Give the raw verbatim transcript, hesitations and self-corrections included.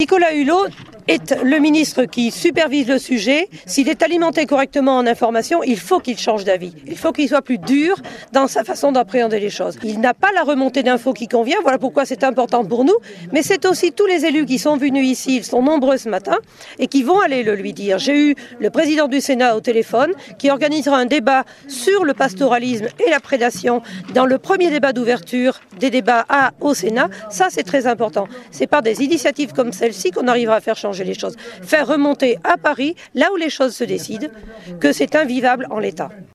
Nicolas Hulot est le ministre qui supervise le sujet. S'il est alimenté correctement en information, il faut qu'il change d'avis. Il faut qu'il soit plus dur dans sa façon d'appréhender les choses. Il n'a pas la remontée d'infos qui convient, voilà pourquoi c'est important pour nous. Mais c'est aussi tous les élus qui sont venus ici, ils sont nombreux ce matin, et qui vont aller le lui dire. J'ai eu le président du Sénat au téléphone, qui organisera un débat sur le pastoralisme et la prédation dans le premier débat d'ouverture des débats à, au Sénat. Ça, c'est très important. C'est par des initiatives comme celle-ci qu'on arrivera à faire changer les choses. Faire remonter à Paris, là où les choses se décident, que c'est invivable en l'état.